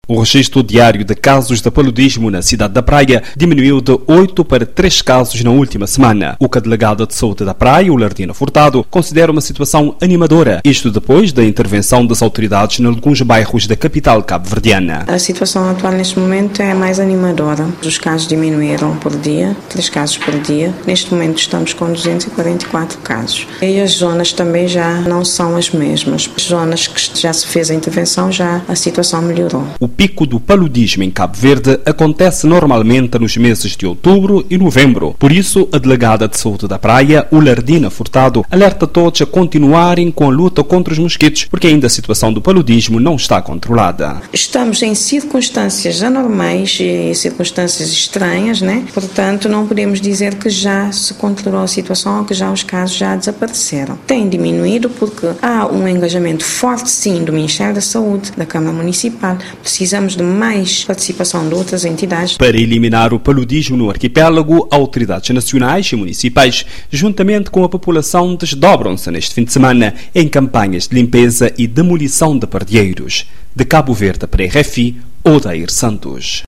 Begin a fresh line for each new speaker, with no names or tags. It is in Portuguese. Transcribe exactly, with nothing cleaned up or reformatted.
O registro diário de casos de paludismo na cidade da Praia diminuiu de oito para três casos na última semana, o que a delegada de saúde da Praia, Ulardina Furtado, considera uma situação animadora, isto depois da intervenção das autoridades em alguns bairros da capital cabo-verdiana.
A situação atual neste momento é mais animadora. Os casos diminuíram por dia, três casos por dia. Neste momento estamos com duzentos e quarenta e quatro casos. E as zonas também já não são as mesmas. As zonas que já se fez a intervenção, já a situação melhorou.
O pico do paludismo em Cabo Verde acontece normalmente nos meses de outubro e novembro. Por isso, a delegada de saúde da Praia, Ulardina Furtado, alerta todos a continuarem com a luta contra os mosquitos, porque ainda a situação do paludismo não está controlada.
Estamos em circunstâncias anormais e circunstâncias estranhas, né? Portanto, não podemos dizer que já se controlou a situação ou que já os casos já desapareceram. Tem diminuído porque há um engajamento forte, sim, do Ministério da Saúde, da Câmara Municipal. Precisamos de mais participação de outras entidades.
Para eliminar o paludismo no arquipélago, autoridades nacionais e municipais, juntamente com a população, desdobram-se neste fim de semana em campanhas de limpeza e demolição de pardieiros. De Cabo Verde para a R F I, Odair Santos.